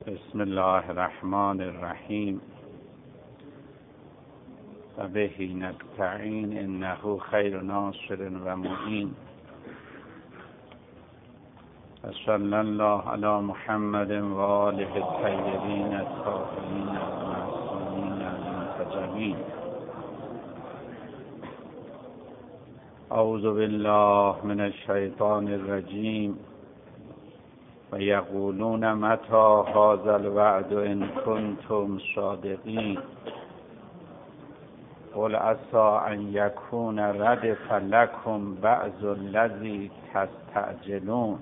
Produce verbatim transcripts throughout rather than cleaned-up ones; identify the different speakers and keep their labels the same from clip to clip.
Speaker 1: بسم الله الرحمن الرحیم و به نستعین انه خیر ناصر و معین و صلی الله علی محمد و آله الطیبین الطاهرین المعصومین المنتجبین. اعوذ بالله من الشیطان الرجیم. و یقولون متی هذا الوعد ان کنتم صادقین قل عسی ان یکون ردف لکم بعض الذی تستعجلون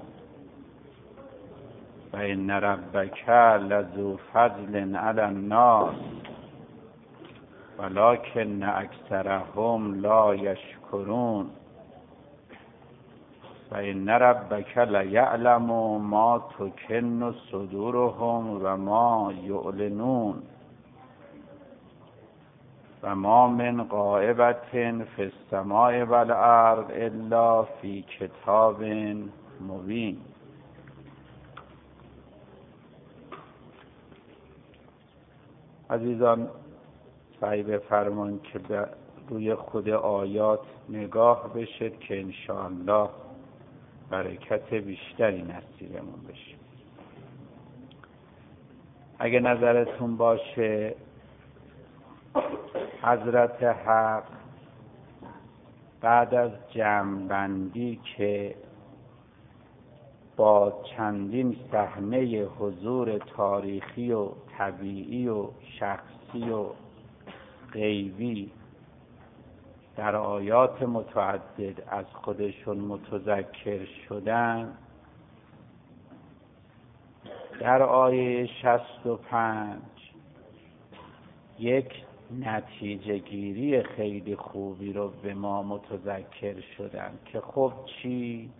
Speaker 1: و ان ربک لذو فضل علی الناس ولکن اکثرهم لا یشکرون و ان ربک لیعلم ما تکن صدورهم و ما یعلنون و ما من غائبة فی السماء والارض الا فی کتاب مبین. عزیزان، سعی بفرمایید که به روی خود آیات نگاه بشید که انشاءالله برکت بیشتری نصیبمون بشه. اگه نظرتون باشه حضرت حق بعد از جمع‌بندی که با چندین صحنه حضور تاریخی و طبیعی و شخصی و غیبی در آیات متعدد از خودشون متذکر شدن، در آیه شصت و پنج یک نتیجه گیری خیلی خوبی رو به ما متذکر شدن که خب چی؟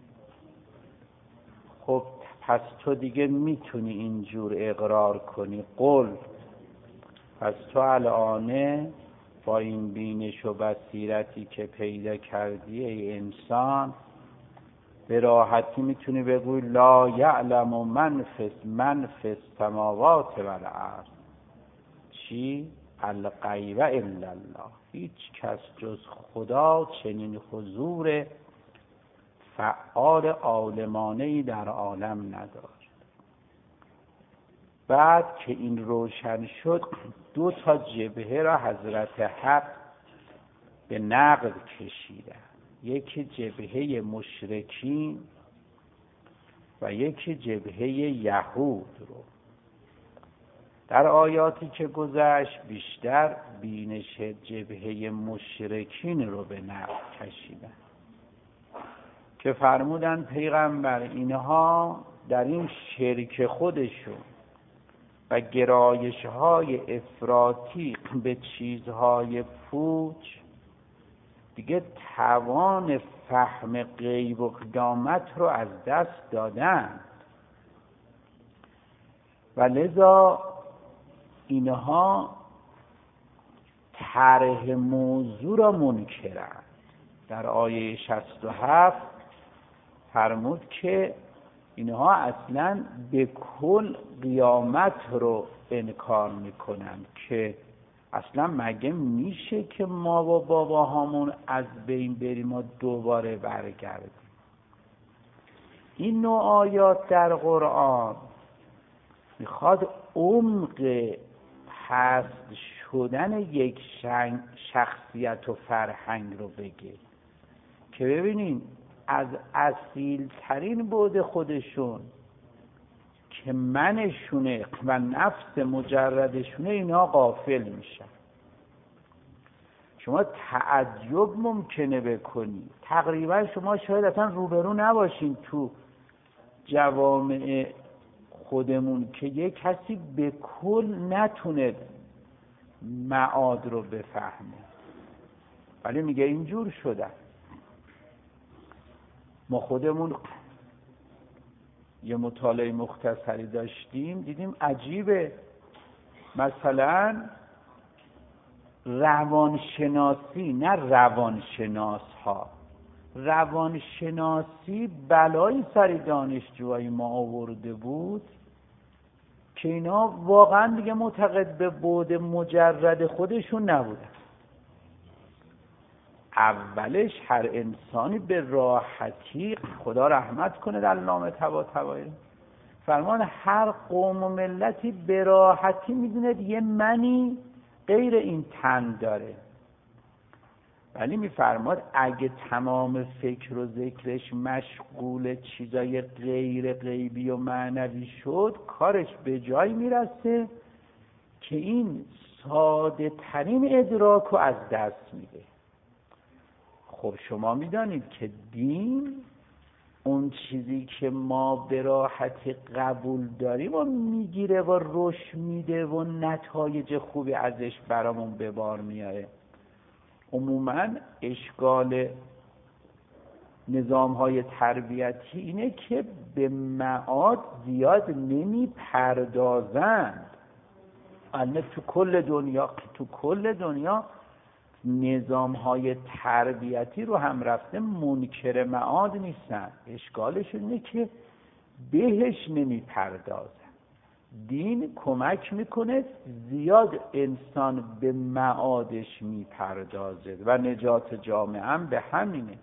Speaker 1: خب پس تو دیگه میتونی اینجور اقرار کنی. قل پس تو الان با این بینش و بصیرتی که پیدا کردی ای انسان به راحتی میتونی بگوی لا یعلم من فی من فی السماوات والارض. چی؟ الغیب الا الله. هیچ کس جز خدا چنین حضور فعال عالمانه‌ای در عالم ندارد. بعد که این روشن شد دو تا جبهه را حضرت حق به نقد کشیدن. یکی جبهه مشرکین و یکی جبهه یهود رو. در آیاتی که گذشت بیشتر بینش جبهه مشرکین رو به نقد کشیدن که فرمودن پیغمبر اینها در این شرک خودشون و گرایش‌های افراطی به چیزهای پوچ دیگه توان فهم غیب و قیامت رو از دست دادن و لذا اینها طرح موضوع را منکرند. در آیه شصت و هفت فرمود که اینها اصلا به کل قیامت رو انکار میکنن که اصلا مگه میشه که ما و باباهامون از بین بریم و دوباره برگردیم. این نوع آیات در قرآن میخواد عمق پست شدن یک شخصیت و فرهنگ رو بگه که ببینین از اصیل ترین بعد خودشون که منشونه و نفس مجردشونه اینا غافل میشن. شما تعجب ممکنه بکنی، تقریبا شما شاید اصلا روبرو نباشین تو جوامع خودمون که یک کسی به کل نتونه معاد رو بفهمه، ولی میگه اینجور شده. ما خودمون یه مطالعه مختصری داشتیم دیدیم عجیبه. مثلا روانشناسی، نه روانشناس ها، روانشناسی بلایی سر دانشجوهای ما آورده بود که اینا واقعا دیگه معتقد به بعد مجرد خودشون نبودن. اولش هر انسانی به راحتی، خدا رحمت کنه در علامه طباطبایی، فرمان هر قوم و ملتی به راحتی میدونه یه منی غیر این تن داره، ولی میفرماد اگه تمام فکر و ذکرش مشغول چیزای غیر غیبی و معنوی شد، کارش به جای میرسه که این ساده ترین ادراک رو از دست میده. خب شما میدانید که دین اون چیزی که ما به راحتی قبول داریم و میگیره و رشد میده و نتایج خوبی ازش برامون به بار میاره. عموما اشکال نظام‌های تربیتی اینه که به معاد زیاد نمیپردازند. البته تو کل دنیا تو کل دنیا نظام‌های تربیتی رو هم رفته منکر معاد نیستن، اشکالش اینه که بهش نمیپردازن. دین کمک میکنه زیاد انسان به معادش میپردازه و نجات جامعه هم به همینه.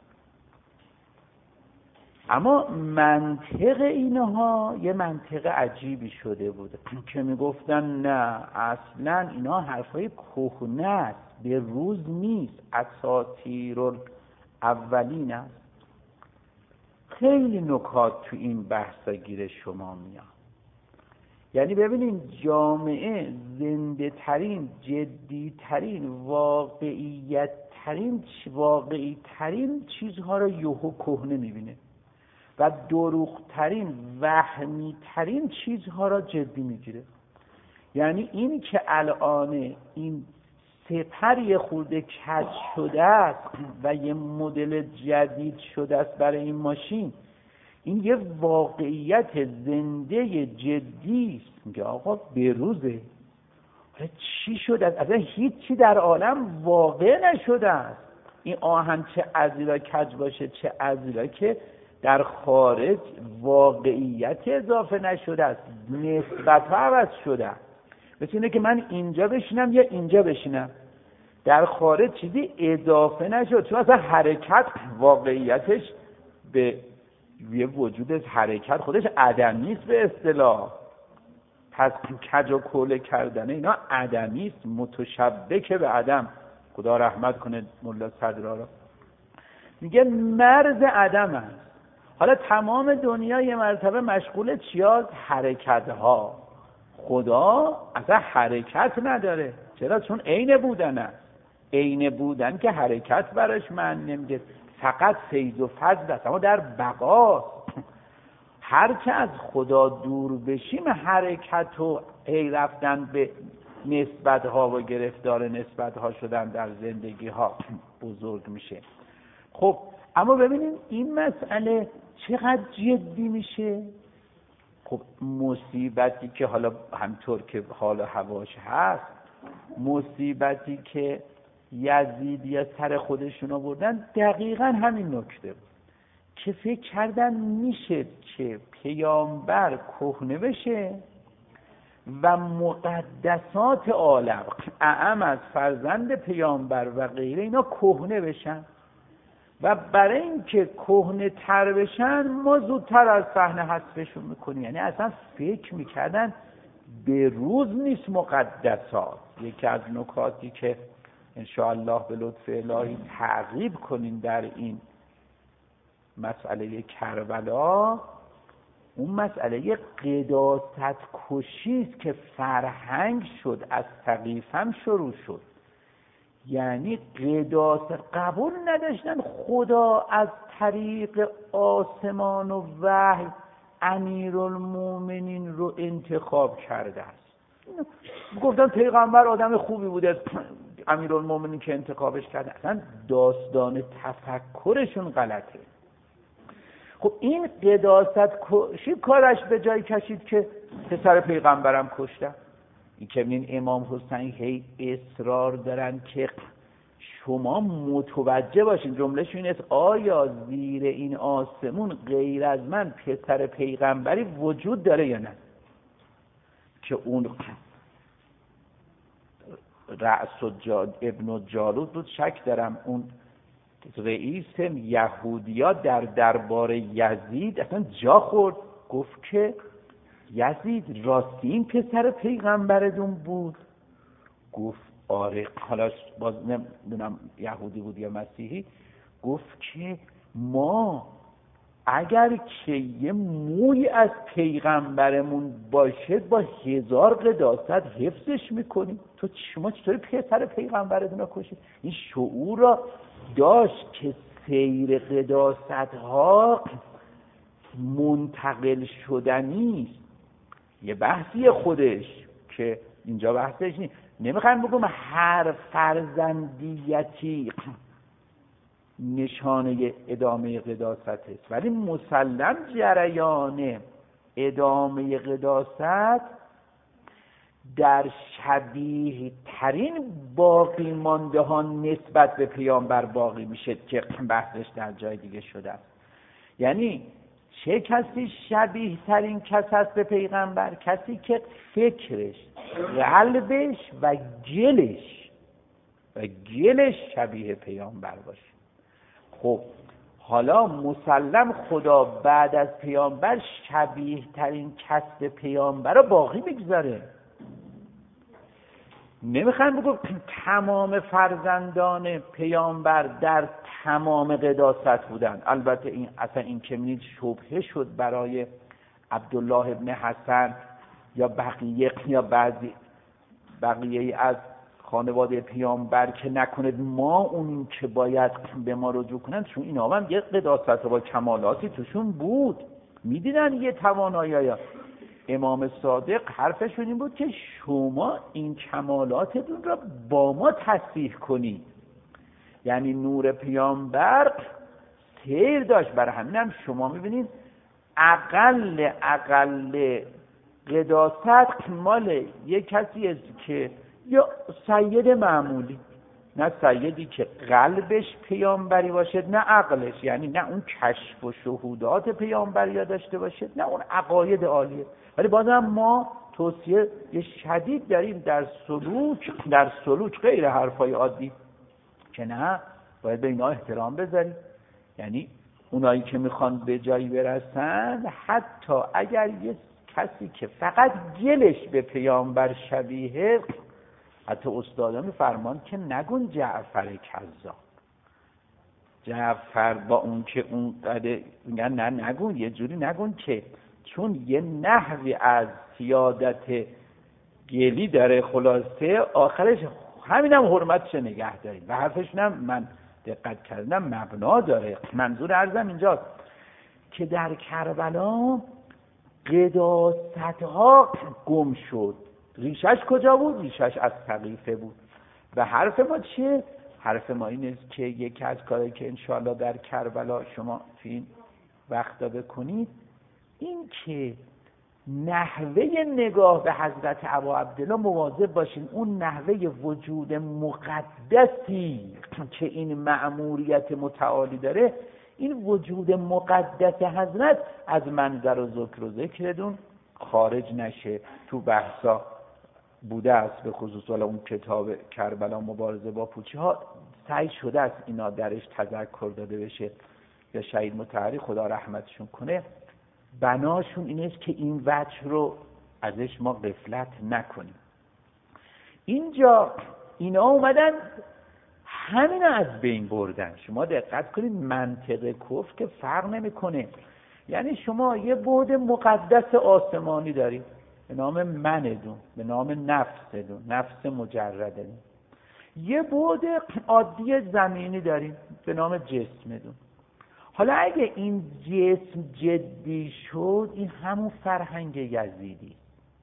Speaker 1: اما منطق اینها یه منطق عجیبی شده بوده که میگفتن نه اصلا اینا حرفای کهنه است، به روز نیست، اساطیر الاولین است. خیلی نکات تو این بحثا گیر شما میاد. یعنی ببینین جامعه زنده ترین، جدی ترین، واقعیت ترین، واقعی ترین چیزها رو یهو کهنه میبینه و دروغ ترین، وهمی ترین چیزها را جدی میگیره. یعنی این که الان این سپر یه خورده کج شده است و یه مدل جدید شده است برای این ماشین، این یه واقعیت زنده جدی است. میگه آقا بروزه، چی شده؟ اصلا هیچی در عالم واقع نشده است. این آهن چه ازیرا کج باشه، چه ازیرا که در خارج واقعیت اضافه نشده است، نسبت ها عوض شده. مثل اینه که من اینجا بشینم یا اینجا بشینم، در خارج چیزی اضافه نشد، چون اصلا حرکت واقعیتش به یه وجود حرکت خودش عدمی است به اصطلاح. پس کج و کوله کردن اینا عدمی است، متشبک به عدم. خدا رحمت کنه ملا صدرا. میگه مرز عدم است. حالا تمام دنیا یه مرتبه مشغول چیاست؟ حرکت ها. خدا اصلا حرکت نداره. چرا؟ چون عین بودن است. عین بودن که حرکت براش معنی نمیده، فقط فیض و فضل است، اما در بقاست. هر که از خدا دور بشیم حرکت و هی رفتن به نسبت ها و گرفتار نسبت ها شدن در زندگی ها بزرگ میشه. خب اما ببینیم این مسئله چقدر جدی میشه. خب مصیبتی که حالا همطور که حال هواش هست، مصیبتی که یزید یا سر خودشون آوردن دقیقا همین نکته بود که فکر کردن میشه که پیامبر کهنه بشه و مقدسات عالم اعم از فرزند پیامبر و غیره اینا کهنه بشن و برای اینکه کهنه تر بشن ما زودتر از صحنه حذفشون میکنیم. یعنی اصلا فکر میکردن به روز نیست مقدسات. یکی از نکاتی که انشاءالله به لطف الهی تعقیب کنین در این مسئله کربلا، اون مسئله قداست کشی است که فرهنگ شد، از ثقیف هم شروع شد. یعنی قداست قبول نداشتن خدا از طریق آسمان و وحی امیرالمومنین رو انتخاب کرده است. گفتن پیغمبر آدم خوبی بوده، امیرالمومنین که انتخابش کرده. اصلا داستان تفکرشون غلطه. خب این قداست کشی کارش به جای کشید که پسر پیغمبرم کشتن. این که این امام حسین هی اصرار دارن که شما متوجه باشین، جملهشون این است آیا زیر این آسمون غیر از من پسر پیغمبری وجود داره یا نه؟ که اون رأس و جا... ابن جالوت بود، شک دارم اون رئیس یهودیا در دربار یزید اصلا جا خورد، گفت که یزید راستی این پسر پیغمبرتون بود؟ گفت آره. حالا باز نمیدونم یهودی بود یا مسیحی. گفت که ما اگر که یه موی از پیغمبرمون باشه با هزار قداست حفظش میکنیم، تو شما چطوری پسر پیغمبرتون رو کشید؟ این شعور را داشت که سیر قداست ها منتقل شدنی. یه بحثی خودش که اینجا بحثش نیست. نمیخوایم بگم هر فرزندیتی نشانه ادامه قداست است، ولی مسلم جریان ادامه قداست در شبیه ترین باقی مانده ها نسبت به پیامبر باقی میشه که بحثش در جای دیگه شده است. یعنی چه کسی شبیه ترین کس است به پیغمبر؟ کسی که فکرش، قلبش و گلش و گلش شبیه پیامبر باشه. خب حالا مسلم خدا بعد از پیامبر شبیه ترین کس به پیامبر رو باقی بگذاره. نمیخوام بگم تمام فرزندان پیامبر در تمام قداست بودن. البته این اصلا این که می‌بینید شبهه شد برای عبدالله ابن حسن یا بقیه یا بعضی بقیه از خانواده پیامبر که نکند ما اون که باید به ما رجوع کنن، چون اینا هم یه قداست با کمالاتی توشون بود، میدیدن یه توانایی. امام صادق حرفشون این بود که شما این کمالاتتون را با ما تصحیح کنید. یعنی نور پیامبر سیر داشت. برای همین هم شما میبینید اقل اقل قداست مال یک کسی است که یا سید معمولی، نه سیدی که قلبش پیامبری باشد نه عقلش، یعنی نه اون کشف و شهودات پیامبری داشته باشد نه اون عقاید عالیه. ولی بازم ما توصیه شدید داریم در سلوک در سلوک غیر حرفای عادی که نه باید به اینا احترام بذاریم. یعنی اونایی که میخوان به جایی برسن، حتی اگر یه کسی که فقط گلش به پیامبر شبیه، حتی استادا میفرمان که نگون جعفر کذاب، جعفر با اون که اون قده میگن نه نگون، یه جوری نگون که چون یه نحوی از سیادت گلی داره، خلاصه آخرش همینم حرمتش نگه داریم و حرفشونم من دقت کردم مبنا داره. منظور عرضم اینجاست که در کربلا قداست ها گم شد. ریشش کجا بود؟ ریشش از سقیفه بود. و حرف ما چیه؟ حرف ما این است که یکی از کارهایی که انشاءالله در کربلا شما تو این وقتا بکنید، این که نحوه نگاه به حضرت ابا عبدالله مواظب باشین. اون نحوه وجود مقدسی که این مأموریت متعالی داره، این وجود مقدس حضرت از منظر و ذکر و ذکرتون خارج نشه. تو بحثا بوده است، به خصوص اون کتاب کربلا مبارزه با پوچی ها سعی شده است اینا درش تذکر داده بشه. یا شهید مطهری خدا رحمتشون کنه، بناشون این است که این وجه رو ازش ما غفلت نکنیم. اینجا اینا اومدن همین از بین بردن. شما دقت کنید منطق کفر که فرق نمیکنه. یعنی شما یه بعد مقدس آسمانی دارید به نام منتون، به نام نفستون، نفس مجردتون. یه بعد عادی زمینی دارید به نام جسمتون. حالا اگه این جسم جدی شد، این همون فرهنگ یزیدی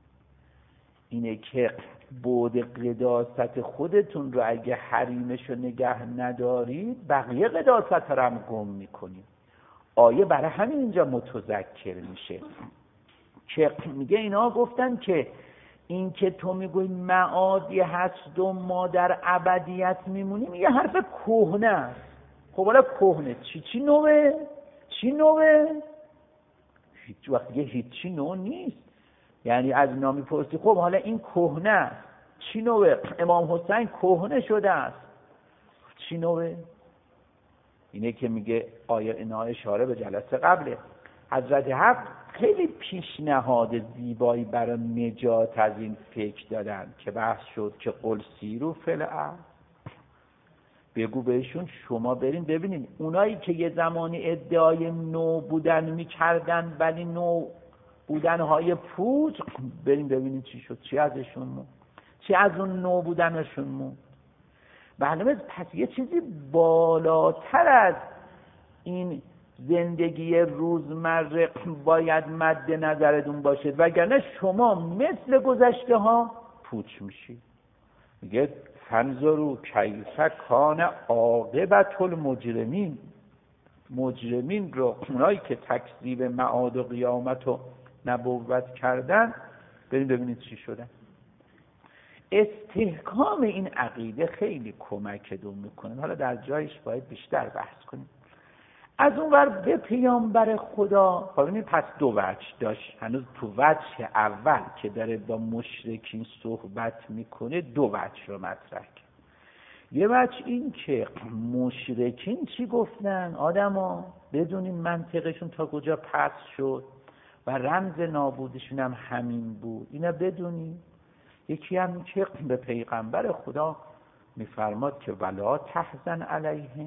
Speaker 1: اینه که بعد قداست خودتون رو اگه حریمش رو نگه ندارید، بقیه قداست رو هم گم میکنید. آیه برای همین اینجا متذکر میشه که میگه اینا گفتن که این که تو میگوی معادی هست و ما در ابدیت میمونیم، یه حرف کهنه است. خب حالا کهنه چی چی نوه؟ چی نوه؟ هیچ وقت یه هیچی نو نیست. یعنی از اینا میپرسی خب حالا این کهنه است، چی نوه؟ امام حسین کهنه شده است، چی نوه؟ اینه که میگه آیه اینا اشاره به جلسه قبله. حضرت حق خیلی پیشنهاد زیبایی برای نجات از این فکر دادن که بحث شد که قل سیرو فی الارض، بگو بهشون شما برین ببینین اونایی که یه زمانی ادعای نو بودن میکردن ولی نو بودنهای پوچ، برین ببینین چی شد، چی ازشون مون، چی از اون نو بودنشون مون. بله پس یه چیزی بالاتر از این زندگی روزمره باید مد نظرتون باشه، وگرنه شما مثل گذشته ها پوچ میشید. میگه فانظروا کیف کان عاقبت المجرمین، مجرمین رو، اونایی که تکذیب معاد و قیامت و نبوت کردن، بریم ببینید چی شدن. استحکام این عقیده خیلی کمک دوم میکنه. حالا در جایش باید بیشتر بحث کنیم. از اون ور به پیامبر خدا ببینید پس دو وجه داشت. هنوز تو وجه اول که داره با مشرکین صحبت میکنه دو وجه رو مطرح کرد. یه وجه این که مشرکین چی گفتن، آدما بدونین منطقشون تا کجا پس شد و رمز نابودشون هم همین بود، اینا بدونین. یکی هم که به پیغمبر خدا میفرماد که ولا تحزن علیهم،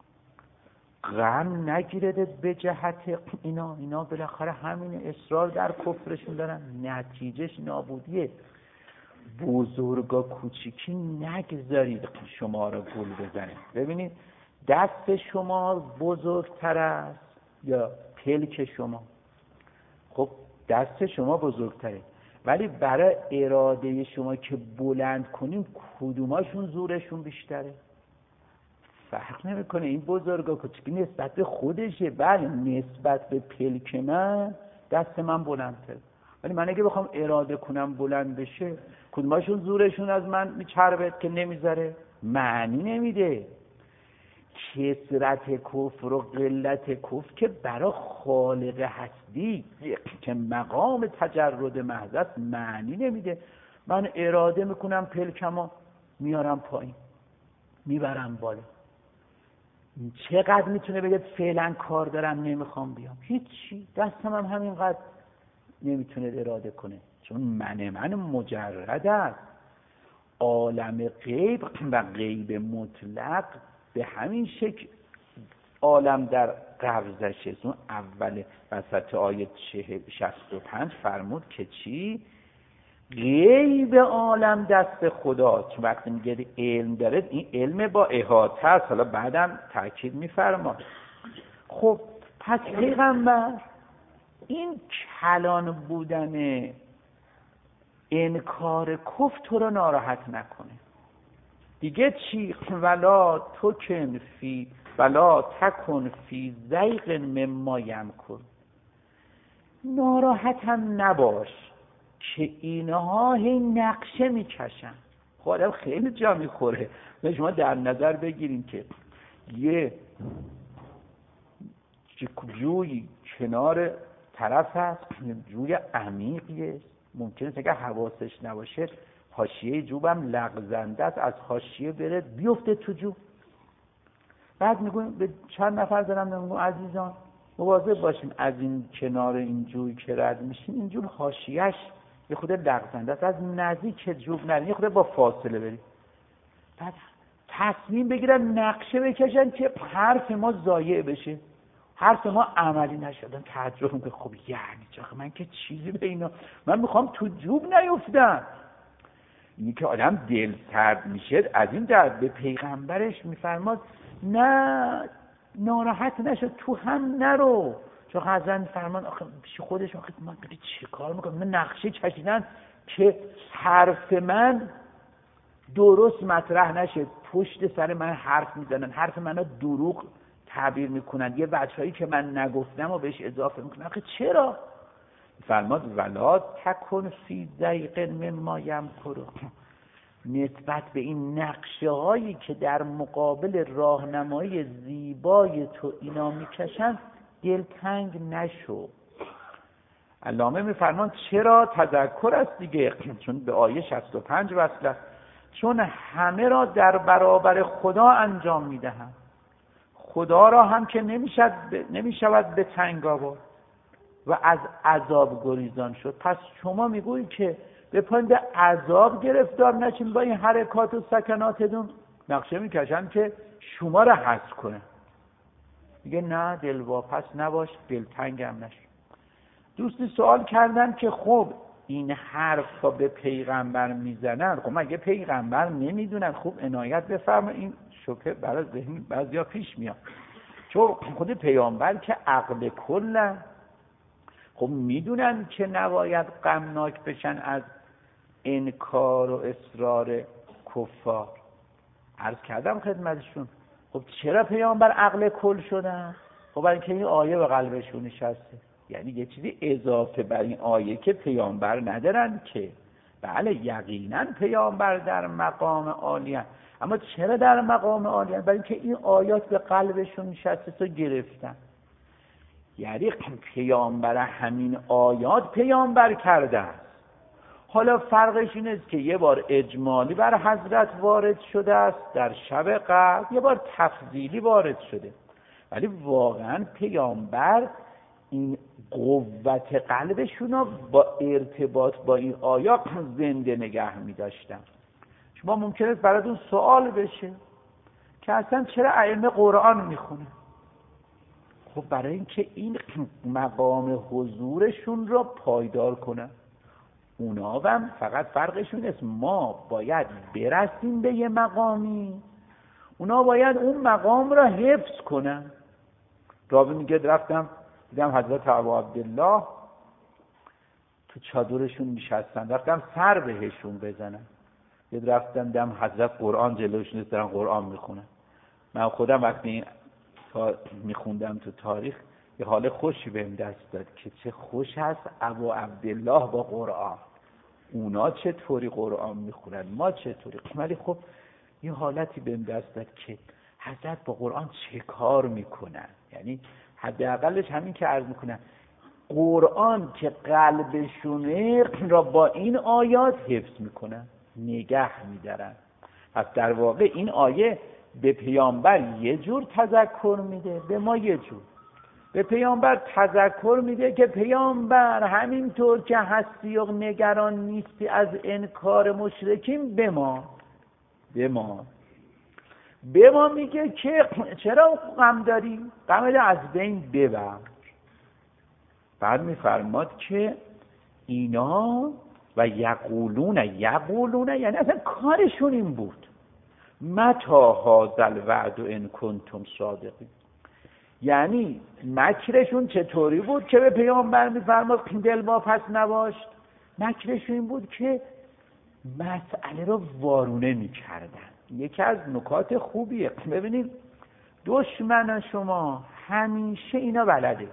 Speaker 1: غم نگیردت به جهت اینا، اینا بالاخره همین اصرار در کفرشون دارن، نتیجهش نابودیه. بزرگا کوچیکی نگذارید شما رو گول بزنه. ببینید دست شما بزرگتر است یا پلک شما؟ خب دست شما بزرگتره، ولی برای اراده شما که بلند کنیم کدوماشون زورشون بیشتره؟ فرق نمیکنه. این بزرگا کوچیکی نسبت به خودشه، بله نسبت به پلک من دست من بلندتره، ولی من اگه بخوام اراده کنم بلند بشه کدوماشون زورشون از من میچربه که نمیذاره؟ معنی نمیده. کثرت کفر و قلت کفر که برای خالق هستی که مقام تجرد محض است معنی نمیده. من اراده میکنم پلکمو میارم پایین میبرم بالا، چقدر میتونه بگه فعلا کار دارم نمیخوام بیام؟ هیچی، دستم هم همینقدر نمیتونه اراده کنه، چون من من مجرد است. عالم غیب و غیب مطلق به همین شکل عالم در قبضشه. اون اول وسط آیه شصت و پنج فرمود که چی؟ غیب عالم دست خدا. چون وقتی میگه علم داره این علم با احاطه است. حالا بعدم تاکید میفرماد. خب پس پیغمبر این کلان بودن انکار کفر تو رو ناراحت نکنه. دیگه چی؟ ولا تکن فی ولا تکن فی ضیق مما یمکر، ناراحت هم نباش که اینها هی نقشه میکشن. خودم خیلی جا میخوره. شما در نظر بگیریم که یه جوی کنار طرف هست، جوی عمیقیه، ممکنه اگه حواسش نباشه حاشیه جوبم لغزنده است، از حاشیه بره بیفته تو جو. بعد میگم به چند نفر دارم میگم عزیزان مواظب باشین از این کنار این جوی که رد میشین، این جوب حاشیه‌اش یه خود لغزنده است، از نزدیک جوب نرین، یه خود با فاصله برید. بعد تصمیم بگیرن نقشه بکشن که حرف ما ضایع بشه، حرف ما عملی نشدن. تعجب میکنه خب یعنی چه؟ من که چیزی به اینا، من میخوام تو جوب نیفتم. اینی که آدم دل سرد میشه از این درد. به پیغمبرش میفرماد نه ناراحت نشد، تو هم نرو. چون حضرت میفرمان آخه پیش خودش آخه من چه کار میکنم؟ من نقشه کشیدن که حرف من درست مطرح نشه، پشت سر من حرف میزنن، حرف منو دروغ تعبیر میکنن، یه بچه‌هایی که من نگفتم و بهش اضافه میکنن. آخه چرا؟ فرماد ولا تکن فی ضیق مما یمکر، نسبت به این نقشه هایی که در مقابل راهنمایی زیبای تو اینا میکشن دلتنگ نشو. علامه میفرمان چرا تذکر است دیگه، چون به آیه شصت و پنج وصل است، چون همه را در برابر خدا انجام میدهند. خدا را هم که نمیشد نمیشود به تنگ آورد و از عذاب گریزان شد. پس شما میگویید که به پند عذاب گرفتار نشین با این حرکات و سکناتتون، نقشه میکشن که شما را حذف کنه. میگه نه دلواپس نباش، دلتنگم نشو. دوستی سوال کردن که خب این حرف ها به پیغمبر میزنن، خب مگه پیغمبر نمیدونن؟ خب عنایت بفرما، این شبهه برای ذهن بعضیا پیش میاد. چون خود پیامبر که عقل کلن، خب میدونن که نباید غمناک بشن از انکار و اصرار کفار. عرض کردم خدمتشون خب چرا پیامبر عقل کل شدن؟ خب برای اینکه این آیه به قلبشون نشسته. یعنی یه چیزی اضافه بر این آیه که پیامبر ندارن که. بله یقینا پیامبر در مقام عالی هست، اما چرا در مقام عالی هست؟ برای اینکه این آیات به قلبشون نشسته تو گرفتن. یعنی پیامبر همین آیات پیامبر کرده است. حالا فرقش این است که یه بار اجمالی بر حضرت وارد شده است در شب قدر، یه بار تفضیلی وارد شده، ولی واقعا پیامبر این قوت قلبشون رو با ارتباط با این آیات زنده نگه می داشتن. شما ممکنه براتون سوال بشه که اصلا چرا ائمه قرآن می خونه؟ خب برای اینکه این مقام حضورشون رو پایدار کنن. اونا هم فقط فرقشون است ما باید برسیم به یه مقامی، اونا باید اون مقام را حفظ کنن. راوی میگه رفتم دیدم حضرت ابا عبدالله تو چادرشون نشستن، رفتم سر بهشون بزنم. یه رفتم دیدم حضرت قرآن جلوشون دارن قرآن میخونن. من خودم وقتی تا میخوندم تو تاریخ یه حال خوشی بهم دست داد که چه خوش هست ابا عبدالله با قرآن. اونا چطوری قرآن میخونن، ما چطوری؟ ولی خب یه حالتی بهم دست داد که حضرت با قرآن چه کار میکنن. یعنی حداقلش همین که عرض میکنن قرآن که قلبشونه را با این آیات حفظ میکنن، نگه میدارن. پس در واقع این آیه به پیامبر یه جور تذکر میده، به ما یه جور. به پیامبر تذکر میده که پیامبر همینطور که هستی و نگران نیستی از انکار مشرکین، به ما به ما به ما میگه که چرا غم داری؟ غم از بین ببر. بعد میفرماد که اینا و یقولون یقولون یعنی اصلا کارشون این بود متا هذا الوعد ان کنتم صادقین. یعنی مکرشون چطوری بود که به پیامبر میفرماد دل واپس نباش؟ مکرشون این بود که مسئله رو وارونه میکردن. یکی از نکات خوبیه، ببینید دشمن شما همیشه اینا بلده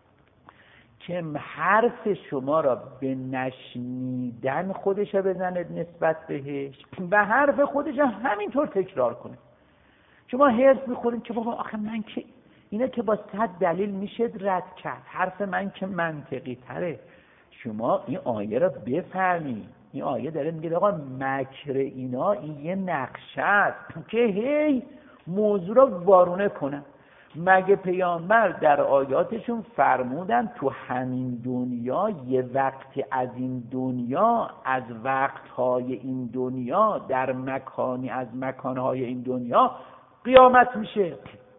Speaker 1: که حرف شما را به نشنیدن خودش بزنه نسبت بهش و حرف خودش همینطور تکرار کنه. شما هرس میخورید که بابا آخه من که اینا که با صد دلیل میشه رد کرد، حرف من که منطقی تره. شما این آیه را بفهمید. این آیه داره میگه آقا مکر اینا این یه نقشه است که هی موضوع را وارونه کنن. مگه پیامبر در آیاتشون فرمودن تو همین دنیا یه وقتی از این دنیا، از وقتهای این دنیا، در مکانی از مکانهای این دنیا قیامت میشه؟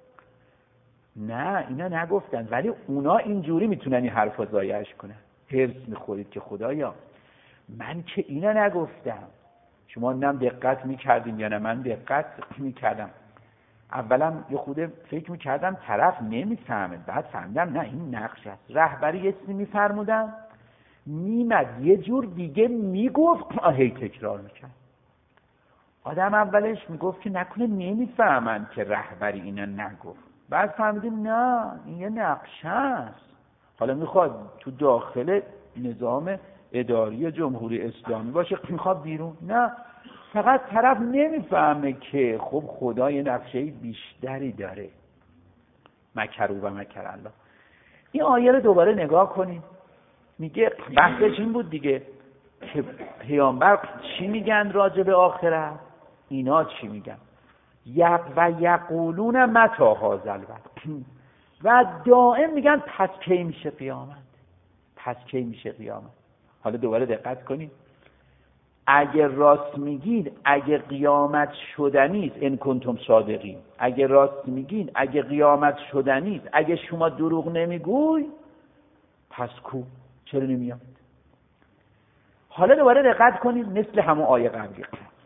Speaker 1: نه اینا نگفتن، ولی اونا اینجوری میتونن این حرفا ضایعش کنن. هرس میخورید که خدایا من که اینا نگفتم. شما نم دقت میکردین یا نه؟ من دقت میکردم. اولا یه خود فکر میکردم طرف نمیفهمه، بعد فهمیدم نه این نقش است. رهبری یه چیزی میفرمودن میمد یه جور دیگه میگفت، آهی تکرار میکرد. آدم اولش میگفت که نکنه نمیفهمن که رهبری اینا نگفت، بعد فهمیدیم نه این یه نقشه است. حالا میخواد تو داخل نظام اداری جمهوری اسلامی باشه، میخواد بیرون، نه فقط طرف نمیفهمه که خب خدا یه نقشه بیشتری داره. مکروا و مکر الله. این آیه رو دوباره نگاه کنید. میگه بحثش این بود دیگه که پیامبر چی میگن راجع به آخرت، اینا چی میگن. یق و یقولون متی هذا الوعد، و دائم میگن پس کی میشه قیامت، پس کی میشه قیامت. حالا دوباره دقت کنید، اگر راست میگید اگر قیامت شدنی است، ان کنتم صادقین، اگر راست میگید اگر قیامت شدنی است، اگر شما دروغ نمیگوی، پس کو، چرا نمیاد؟ حالا دوباره دقت کنید، مثل همون آیه قبلی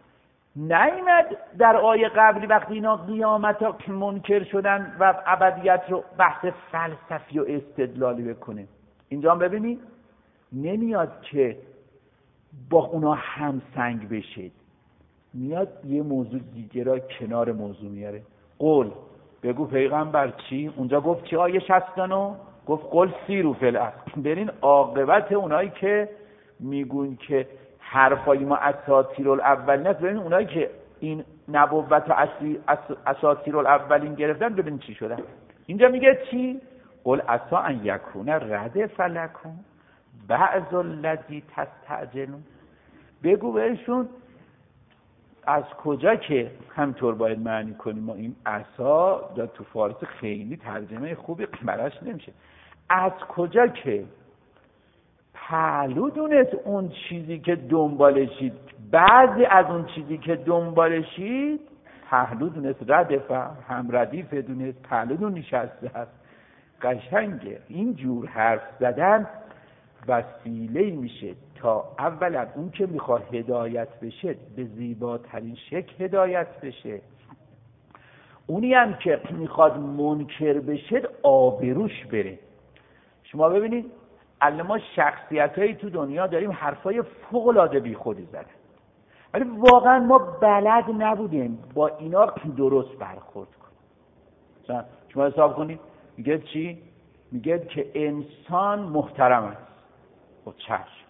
Speaker 1: نیامد در آیه قبلی وقتی اینا قیامت ها منکر شدن و ابدیت رو بحث فلسفی و استدلالی بکنه. اینجا هم ببینید نمیاد که با اونا همسنگ بشید، میاد یه موضوع دیگه را کنار موضوع میاره. قول بگو پیغمبر چی؟ اونجا گفت چی آیه شصت و نه؟ گفت قل سیروا فی الارض. برین عاقبت اونایی که میگون که حرفای ما اساطیر الاولین است، ببین اونایی که این نبوت و اساطیر الاولین گرفتن ببین چی شدن. اینجا میگه چی؟ قل عسى ان یکون ردف لکم بعض الذی تستعجلون. بگو بهشون از کجا که همطور باید معنی کنیم. ما این عصا در تو فارسی خیلی ترجمه خوبی براش نمیشه. از کجا که پهلو دونست اون چیزی که دنبالشید، بعضی از اون چیزی که دنبالشید پهلو دونست، ردف هم ردیف دونست، پهلو دون نشسته هست. قشنگه این جور حرف زدن وسیله میشه تا اولا اون که میخواد هدایت بشه به زیباترین شکل هدایت بشه، اونی هم که میخواد منکر بشه آبروش بره. شما ببینید الان ما شخصیتایی تو دنیا داریم حرفای فوق العاده بی خودی زدن، ولی واقعا ما بلد نبودیم با اینا درست برخورد کنیم. شما حساب کنید میگه چی؟ میگه که انسان محترم است. خب چشم.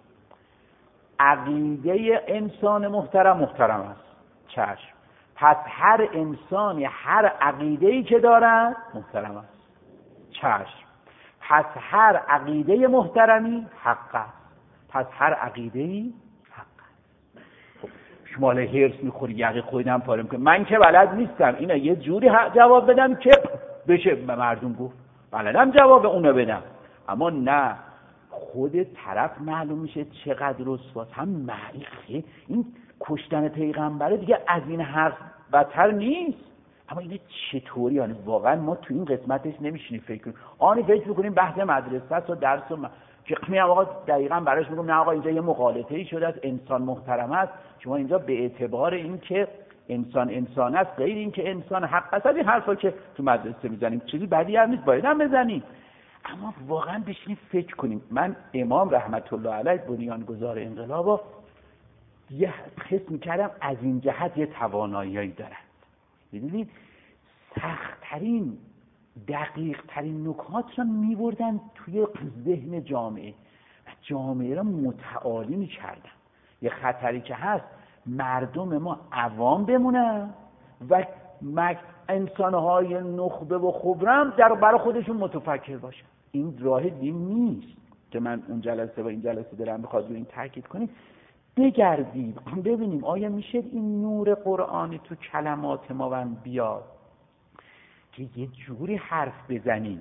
Speaker 1: عقیده انسان محترم محترم است. چشم. پس هر انسانی هر عقیده‌ای که دارد محترم است. چشم. پس هر عقیده محترمی حق است. پس هر عقیده‌ای حق است. خب شما له هرس میخوری یقه خودم پاره میکنی. من که بلد نیستم اینا یه جوری جواب بدم که بشه به مردم گفت. بلدم جواب اونو بدم، اما نه خود طرف معلوم میشه چقدر رسواست. هم معیخه این کشتن پیغمبره دیگه از این حرف بدتر نیست. اما اینه چطوری؟ یعنی واقعا ما تو این قسمتش نمیشینیم فکر کنیم. آنی فکر میکنیم بحث مدرسه و درس و م... که میام آقا دقیقاً براش میگم نه آقا اینجا یه مغالطه‌ای شده است، انسان محترم است. شما اینجا به اعتبار این که انسان انسان است، غیر این که انسان حق است، این حرفا که تو مدرسه میزنیم چیزی بدی هم نیست، باید هم بزنیم. اما واقعا بشینیم فکر کنیم. من امام رحمت الله علیه بنیانگذار انقلابو یه حس میکردم از این جهت یه توانایی دارن. ببینید سخت‌ترین دقیق‌ترین نکات رو میبردن توی ذهن جامعه و جامعه رو متعالی میکردن. یه خطری که هست مردم ما عوام بمونن و انسان‌های نخبه و خبرم در برای خودشون متفکر باشن. این راه دین نیست که من اون جلسه و این جلسه دلم بخواد رو این تاکید کنیم. بگردیم ببینیم آیا میشه این نور قرآنی تو کلمات ما هم بیاد که یه جوری حرف بزنیم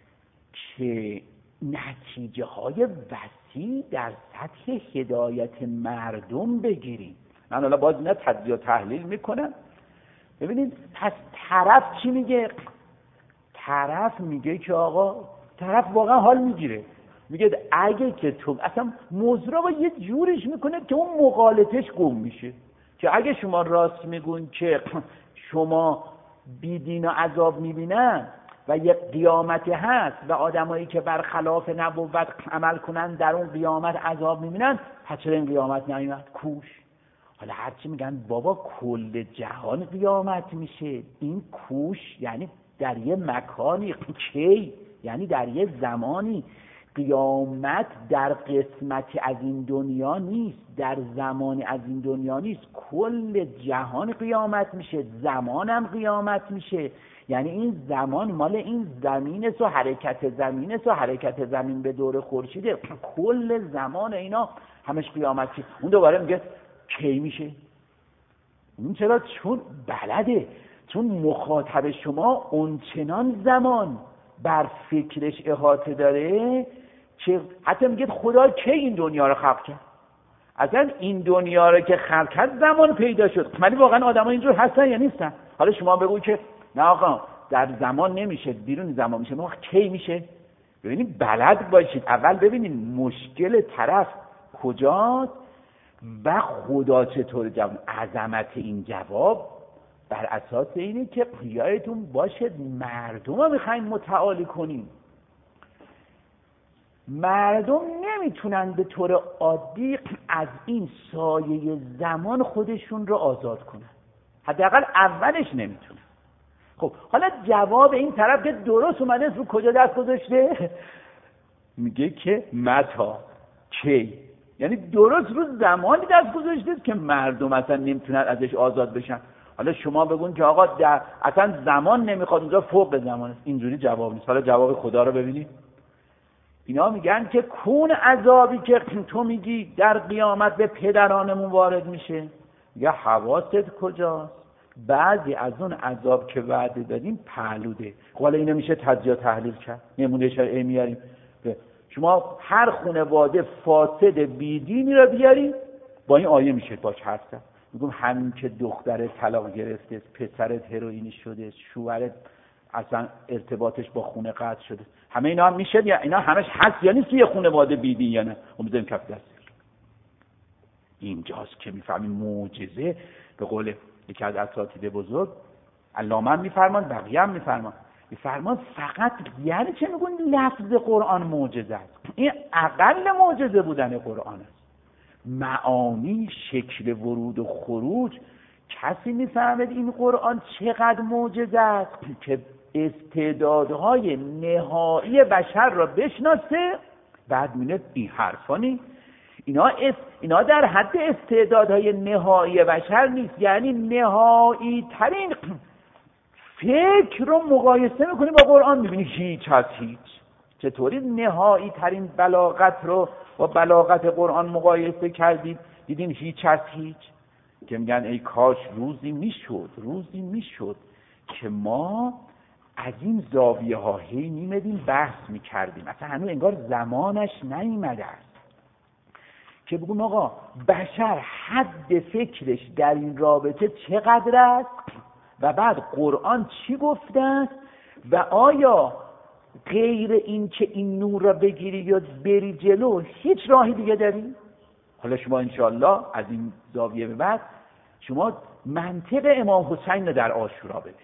Speaker 1: که نتیجه های وسیع در سطح هدایت مردم بگیریم. من حالا باز اینا تجزیه و تحلیل میکنم. ببینید پس طرف چی میگه؟ طرف میگه که آقا طرف واقعا حال میگیره، میگه اگه که تو اصلا موضوع رو یه جوریش میکنه که اون مغالطش گم میشه، که اگه شما راست میگون که شما بیدین و عذاب میبینن و یه قیامتی هست و آدمایی که برخلاف نبوت عمل کنن در اون قیامت عذاب میبینن، پس چرا این قیامت نیامد؟ کوش. حالا هرچی میگن بابا کل جهان قیامت میشه، این کوش یعنی در یه مکانی، کی یعنی در یه زمانی. قیامت در قسمتی از این دنیا نیست، در زمانی از این دنیا نیست، کل جهان قیامت میشه، زمانم قیامت میشه. یعنی این زمان مال این زمین است و حرکت زمین است و حرکت زمین به دور خورشیده، کل زمان اینا همش قیامت میشه. اون دوباره میگه کی میشه؟ این چرا؟ چون بلده، چون مخاطب شما اونچنان زمان بر فکرش احاطه داره که حتی میگه خدا کی این دنیا رو خلق کرد؟ اصلا این دنیا رو که خلق کرد زمان پیدا شد. ولی واقعا آدم‌ها اینجور هستن یا نیستن؟ حالا شما بگو که نه آقا در زمان نمیشه، بیرون زمان میشه. ما کی میشه؟ ببینید بلد باشید، اول ببینید مشکل طرف کجاست و خدا چطور جواب. عظمت این جواب بر اساس اینه که یادتون باشه مردم رو میخوایم متعالی کنیم. مردم نمیتونن به طور عادی از این سایه زمان خودشون رو آزاد کنن، حداقل اولش نمیتونن. خب حالا جواب این طرف که درست اومده رو کجا دست گذاشته؟ میگه که متا کی، یعنی درست رو زمانی دست گذاشته که مردم اصلا نمیتونن ازش آزاد بشن. حالا شما بگون که آقا در اصلا زمان نمیخواد، اونجا فوق زمان است. اینجوری جواب نیست. حالا جواب خدا رو ببینید. اینا میگن که کون عذابی که تو میگی در قیامت به پدرانمون وارد میشه، یا حواست کجاست؟ بعضی از اون عذاب که وعده دادیم پهلوده. حالا اینو میشه تجزیه تحلیل کرد. نمونه شرعی میاریم. شما هر خانواده فاسد بیدینی رو بیارید با این آیه میشه باش حرف زد. میگم همین که دختر طلاق گرفته، پسرت هروئینی شده، شوهرت اصلا ارتباطش با خونه قطع شده، همه اینا هم میشه یا اینا همش هست یا نیست یه خانواده بیدین یا نه؟ اون بزنیم کف دست. اینجاست که میفهمیم معجزه. به قول یکی از اساتید بزرگ علامه هم میفرمان، بقیه هم میفرمان میفرمان فقط یعنی چه میگن لفظ قرآن معجزه است. این اقل معجزه بودن قرآن است. معانی، شکل ورود و خروج، کسی میفهمد این قرآن چقدر معجزه است که استعدادهای نهایی بشر را بشناسه. بعد می‌بینه این حرفانی اینا اس اینا در حد استعدادهای نهایی بشر نیست، یعنی نهایی ترین فکر رو مقایسه میکنی با قرآن میبینی هیچ از هیچ. چطوری نهایی ترین بلاغت رو با بلاغت قرآن مقایسه کردید دیدین هیچ از هیچ؟ که میگن ای کاش روزی میشد روزی میشد که ما از این زاویه ها هی میمدیم بحث میکردیم، اصلا هنوز انگار زمانش نیامده است که بگم آقا بشر حد فکرش در این رابطه چقدر است و بعد قرآن چی گفته است و آیا غیر این که این نور را بگیری یا بری جلو هیچ راهی دیگه داری؟ حالا شما انشاءالله از این زاویه به بعد شما منطق امام حسین رو در عاشورا ببینید.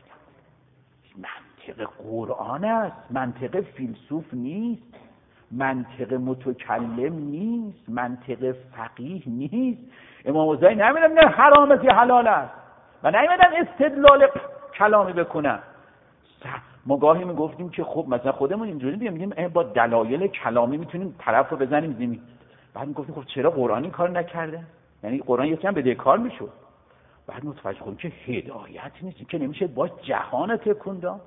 Speaker 1: منطق قرآن است، منطق فیلسوف نیست، منطق متکلم نیست، منطق فقیه نیست. امام حسین نمیدن نه حرام است یا حلال است و نمیدن استدلال کلامی بکنن. ما گاهی میگفتیم که خب مثلا خودمون اینجوری میگیم میگیم با دلایل کلامی میتونیم طرف رو بزنیم زمین. بعد میگفتیم خب چرا قرآن این کار نکرده؟ یعنی قرآن یکم بدهکار میشد. بعد متوجه شدیم که هدایت نیست، که نمیشه با جهان تکون داد.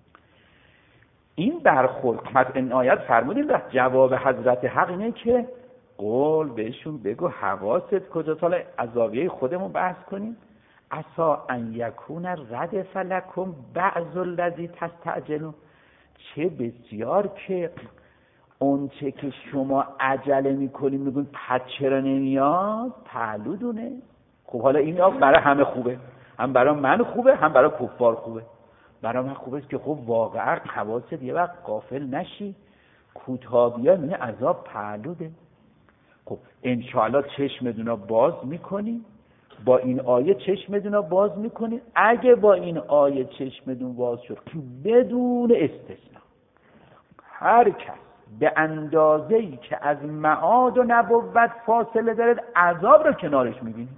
Speaker 1: این برخورد این آیت فرمودیم در جواب حضرت حق اینه که قول بهشون بگو حواست کجاست. حالا از زاویه خودمون بحث کنیم. عسا ان یکون ردف لکم بعض الذی تستعجلون، چه بسیار که اون چه که شما عجله میکنیم میگون پس چرا نمیاد پهلودونه. خب حالا این برای همه خوبه، هم برای من خوبه هم برای کفار خوبه. برای من خوبه که خب واقعا حواست یه وقت غافل نشی کوتابیا میگه عذاب پهلوده. خب انشاءالله چشمتون باز میکنی با این آیه، چشمتون رو باز میکنید. اگه با این آیه چشمتون باز شد بدون استثناء هر کس به اندازه‌ای که از معاد و نبوت فاصله دارد عذاب رو کنارش میبینید.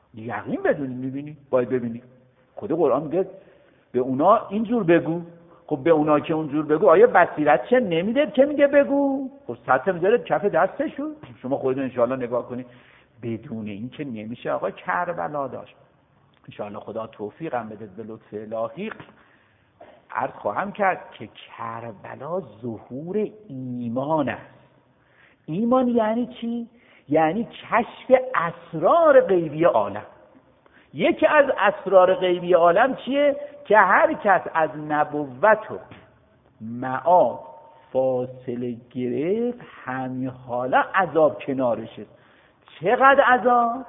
Speaker 1: یقین بدونید میبینید، باید ببینید. خود قرآن میگه به اونا اینجور بگو. خب خب به اونا که اونجور بگو آیا بصیرت چه نمیده که میگه بگو؟ خب سطح میذاره کف دستشون. شما خودتون انشاءالله نگاه کنید بدون این که نمیشه. آقا کربلا داشت انشاءالله خدا توفیقم بده به لطف الهی عرض خواهم کرد که کربلا ظهور ایمان است. ایمان یعنی چی؟ یعنی کشف اسرار غیبی عالم. یکی از اسرار غیبی عالم چیه؟ که هر کس از نبوت و معاد فاصله گرفت همین حالا عذاب کنارشه. چقدر عذاب؟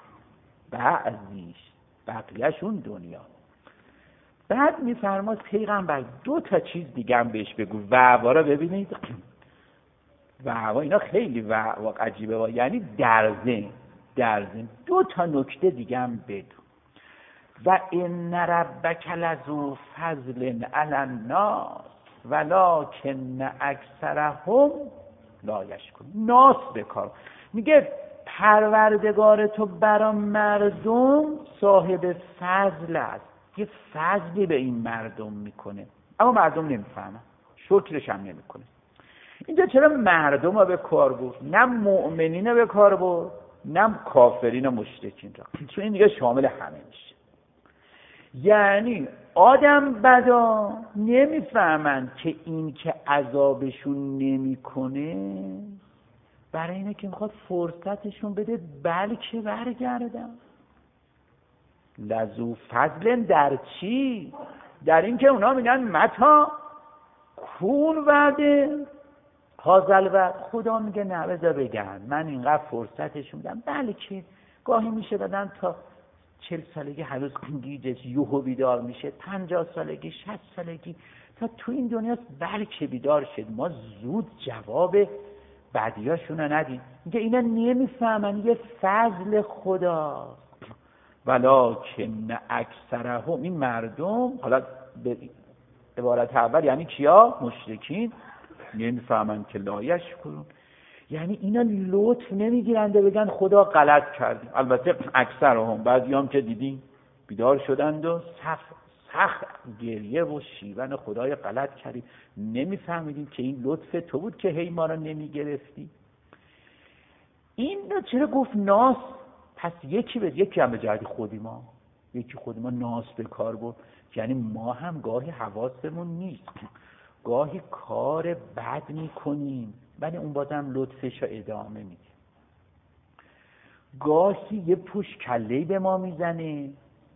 Speaker 1: بعضیش بقیه‌شون دنیا. بعد میفرماد پیغمبر دو تا چیز دیگه هم بهش بگو. وعوا رو ببینید، وعوا اینا خیلی وعوا عجیبه وا. یعنی درزن درزن دو تا نکته دیگه هم بگو. و ان ربک لذو فضل علی الناس ولکن اکثرهم لا یشکرون. ناس بکار میگه پروردگار تو برای مردم صاحب فضل است، یه فضلی به این مردم میکنه اما مردم نمیفهمن، شکرش هم نمیکنه. اینجا چرا مردم رو به کار برد؟ نه مؤمنین رو به کار برد نه کافرین و مشرکین را، چون این دیگه شامل همه میشه. یعنی آدم بدا نمیفهمن که این که عذابشون نمیکنه برای اینه که میخواد فرصتشون بده بلکه برگردن. لذو فضل در چی؟ در این که اونا میگن متا کون وعده حاضل و خدا میگه نه بذار بگن من اینقدر فرصتشون بدم بلکه گاهی میشه بدن تا چل سالگی هنوز گیجش یوهو بیدار میشه، پنجاه سالگی شصت سالگی تا تو این دنیا بلکه بیدار شد. ما زود جواب بدیاشون رو ندیم. میگه اینا نمیفهمن یه فضل خدا. ولکن اکثرهم، این مردم حالا به عبارت اول یعنی کیا؟ مشرکین نمیفهمن که لا یشکرون. یعنی اینا لطف نمیگیرند بگن خدا غلط کرد. البته اکثرهم، بعضی هم که دیدین بیدار شدند و سخت سخت گریه و شیون خدای غلط کردی، نمیفهمیدیم که این لطف تو بود که هی ما را نمیگرفتی. این چرا گفت ناس؟ پس یکی به یکی هم به جهت خودی ما یکی خودی ما ناس به کار بود. یعنی ما هم گاهی حواسمون نیست، گاهی کار بد میکنیم ولی اون بازم لطفش رو ادامه میده. گاهی یه پوش کله‌ای به ما میزنه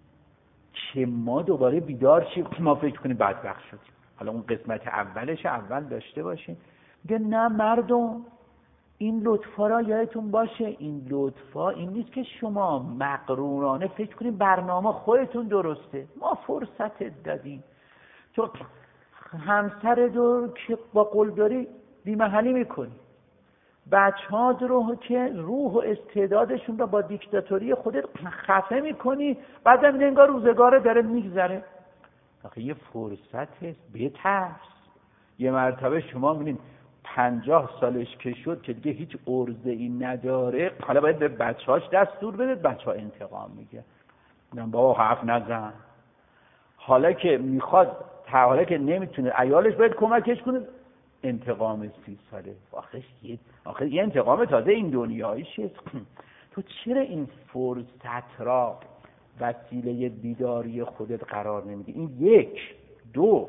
Speaker 1: که ما دوباره بیدار شیم که ما فکر کنیم بدبخت شدیم. حالا اون قسمت اولش اول داشته باشیم. میگه نه مردم این لطفا را یادتون باشه، این لطفا این نیست که شما مغرورانه فکر کنید برنامه خودتون درسته. ما فرصت دادیم تو همسر دور که با قول داری بیمحلی میکنی، بچه ها رو که روح و استعدادشون رو با دیکتاتوری خودت خفه میکنی، بعد هم انگار روزگاره داره میگذره. آخه یه فرصت بترس. یه مرتبه شما میبینید پنجاه سالش که شد که دیگه هیچ عرضه ای نداره، حالا باید به بچه هاش دستور بده، بچه ها انتقام میگه میگن بابا حرف نزن. حالا که میخواد، حالا که نمیتونه عیالش باید کمکش کنه، انتقام سی ساله. آخه یه آخه یه انتقام تازه این دنیاییشه. تو چرا این فرصت را وسیله بیداری خودت قرار نمیدی؟ این یک. دو،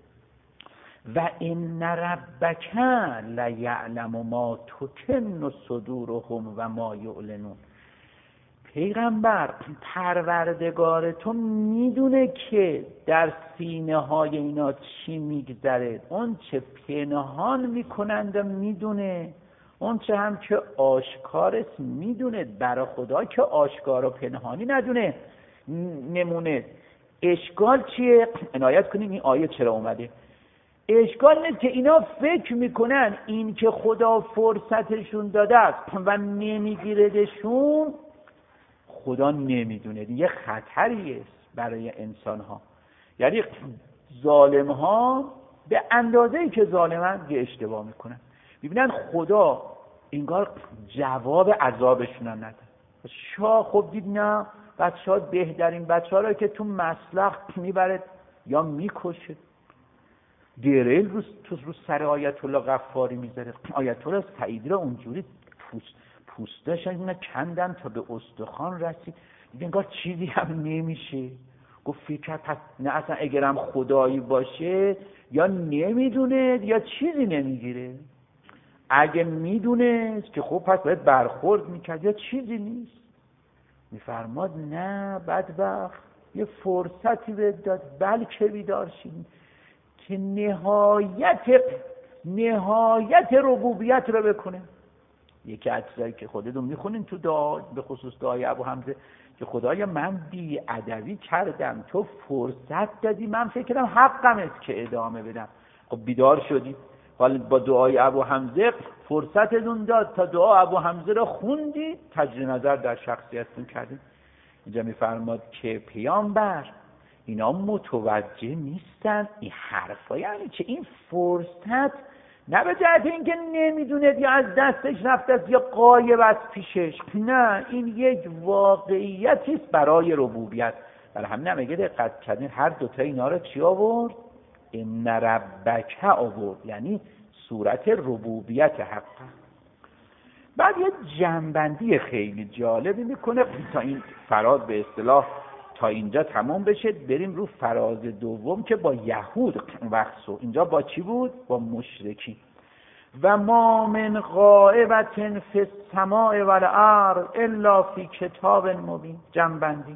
Speaker 1: و ان ربک لیعلم ما تکن صدورهم و ما یعلنون. پیغمبر پروردگار تو میدونه که در سینه های اینا چی میگذره، اون چه پنهان میکنند میدونه، اون چه هم که آشکارست میدونه. برای خدا که آشکار و پنهانی ندونه. نمونه اشکال چیه؟ عنایت کنیم این آیه چرا اومده. اشکال نیست که اینا فکر میکنن این که خدا فرصتشون داده است و نمیگیردشون، خدا نمیدونه. یه خطریه برای انسان ها. یعنی ظالم ها به اندازه‌ای که ظالمن یه اشتباه میکنن، میبینن خدا انگار جواب عذابشون هم نده. شاه خب دید نه، بچه ها بهترین بچه ها رو که تو مسلخ میبره یا میکشه. دیریل رو تو رو سر آیت الله غفاری میذاره. آیت الله سعیدی رو اونجوری پوست پوستش اینا کندن تا به استخوان رسید. دیگه انگار چیزی هم نمیشه. گفت فکر پس نه اصلا اگرم خدایی باشه یا نمیدونه یا چیزی نمیگیره. اگه میدونه که خب پس باید برخورد میکرد یا چیزی نیست. میفرماد نه بدبخت یه فرصتی بهت داد بلکه بیدار شید که نهایت نهایت ربوبیت رو بکنه. یکی از چیزایی که خودتون میخونین تو دعا، به خصوص دعای ابو حمزه، که خدایا من بی ادبی کردم تو فرصت دادی من فکر کردم حقم است که ادامه بدم. خب بیدار شدی. حالا با دعای ابو حمزه فرصتتون داد تا دعا ابو حمزه رو خوندی تجدید نظر در شخصیتتون کردید. اینجا میفرماد که پیامبر اینا متوجه نیستن این حرفا یعنی چه. این فرصت نه به جهت اینکه نمیدونه یا از دستش رفته است یا غایب از پیشش، نه این یک واقعیتی است برای ربوبیت. برای همین هم اگه دقت کردین هر دوتا اینا رو چی آورد؟ ان ربک آورد، یعنی صورت ربوبیت حق. بعد یه جنبندی خیلی جالبی میکنه تا این فراز به اصطلاح تا اینجا تمام بشه. بریم رو فراز دوم که با یهود وقصو. اینجا با چی بود؟ با مشرکی. و ما من غائبت فی السماء والارض الا فی کتاب مبین. جنبندی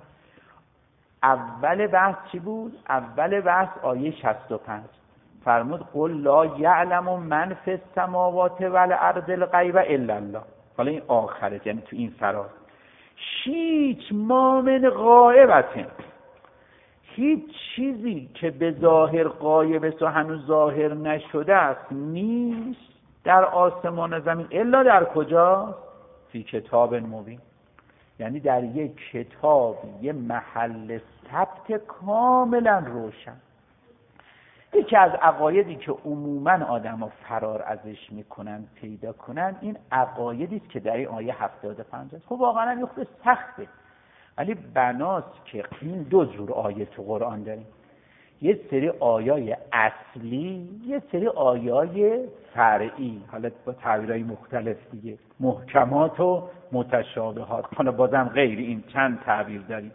Speaker 1: اول بحث چی بود؟ اول بحث آیه شصت و پنج فرمود قل لا یعلم من فی السماوات والارض الغیب الا الله. حالا این آخره، یعنی تو این فراز هیچ ما من غائبت، هیچ چیزی که به ظاهر غایب است و هنوز ظاهر نشده است نیست در آسمان و زمین الا در کجا؟ فی کتاب مبین، یعنی در یک کتاب، یه محل ثبت کاملا روشن. یکی از عقایدی که عموما آدم‌ها فرار ازش میکنن پیدا کنن این عقایدی است که در این آیه هفتاد و پنج است. خب واقعا این خود سخته، ولی بناست که این دو جور آیه تو قرآن داریم. یه سری آیای اصلی، یه سری آیای فرعی، حالا با تعبیرهای مختلف دیگه، محکمات و متشابهات. حالا بازم غیر این چند تعبیر داریم.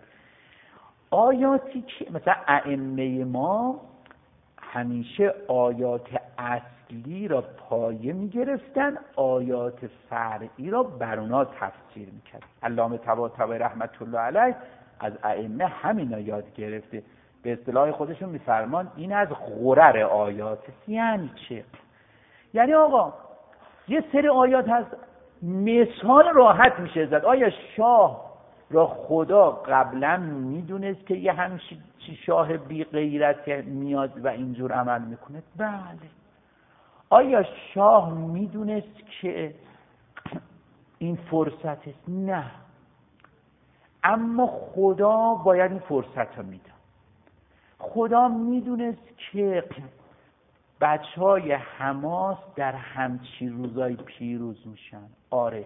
Speaker 1: آیاتی که مثلا ائمه ما همیشه آیات اصلی را پایه می گرفتن، آیات فرعی را بر اونا تفسیر می کرد. علامه طباطبایی رحمت الله علیه از ائمه همینا یاد گرفته. به اصطلاح خودشون میفرمان این از غرر آیات. یعنی چه؟ یعنی آقا یه سری آیات هست مثال راحت میشه زد. آیا شاه را خدا قبلا میدونست که یه همچین شاه بی غیرت میاد و اینجور عمل میکنه؟ بله. آیا شاه میدونست که این فرصت است؟ نه. اما خدا باید این فرصت رو میداد. خدا میدونست که بچه های حماس در همچین روزای پیروز میشن. آره.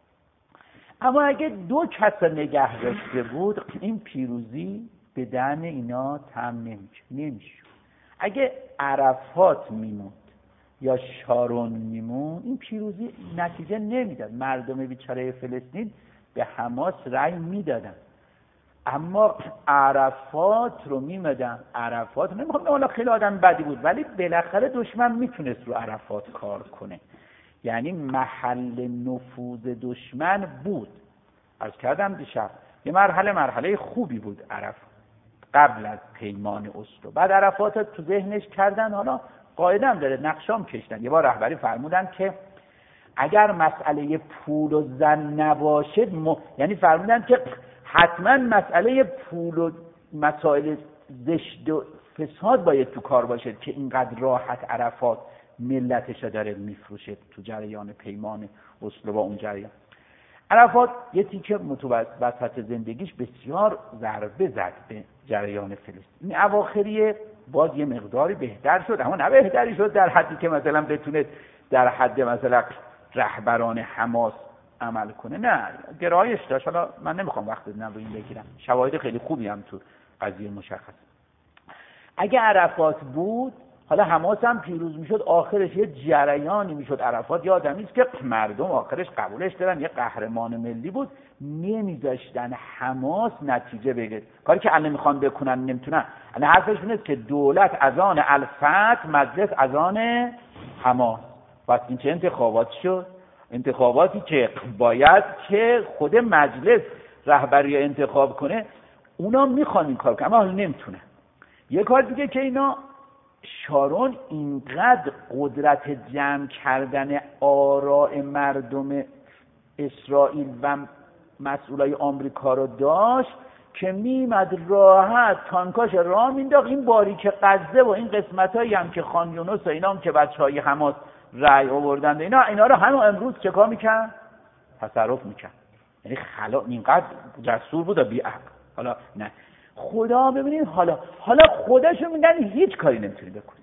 Speaker 1: اما اگه دو کس نگه داشته بود این پیروزی به دهن اینا تم نمیشه نمیشه. اگه عرفات میموند یا شارون میموند این پیروزی نتیجه نمیداد. مردم بیچاره فلسطین به حماس رأی میدادن، اما عرفات رو میمدن. عرفات نمیخوام حالا خیلی آدم بدی بود، ولی بالاخره دشمن میتونست رو عرفات کار کنه، یعنی محل نفوذ دشمن بود. عرض کردم دیشب یه مرحله مرحله خوبی بود عرفات قبل از پیمان اسلو. بعد عرفات تو ذهنش کردن، حالا قاعده هم داره، نقشام کشتن. یه بار رهبری فرمودن که اگر مسئله پول و زن نباشه م... یعنی فرمودن که حتما مسئله پول و مسائل زشت و فساد باید تو کار باشه که اینقدر راحت عرفات ملتش داره میفروشه تو جریان پیمان اسلو و اون جریان. عرفات یه تیکه متوسط زندگیش بسیار ضربه زد به جریان فلسطین. این اواخری باز یه مقداری بهتر شد، اما نه بهتری شد در حدی که مثلا بتونه در حد مثلا رهبران حماس عمل کنه. نه، گرایش داشت. حالا من نمیخوام وقت بدم رو این بگیرم، شواهد خیلی خوبی هم تو قضیه مشخص. اگه عرفات بود حالا حماس هم پیروز میشد، آخرش یه جریانی میشد. عرفات یه آدمی است که مردم آخرش قبولش دارن، یه قهرمان ملی بود، نمیذاشتن حماس نتیجه بگیره. کاری که الان میخوان بکنن نمیتونن. الان حرفش اینه که دولت از آن الفتح، مجلس از آن حماس. پس این چه انتخاباتی شد؟ انتخاباتی که باید که خود مجلس رهبری انتخاب کنه، اونا میخوان این کار کنن اما حالا نمیتونن. یه کار دیگه که اینا شارون اینقدر قدرت جمع کردن آراء مردم اسرائیل و مسئولای آمریکا رو داشت که میمد راحت تانکاش راه مینداخت، این باریک غزه و این قسمتایی هم که خان یونس و اینا هم که بچهای حماس رأی آوردند اینا اینا رو همون امروز چکار میکرد؟ تصرف میکرد. یعنی خلا اینقدر جسور بود و بی‌عقل. حالا نه خدا ببینید، حالا حالا خودشون میگن هیچ کاری نمیتونی بکنی.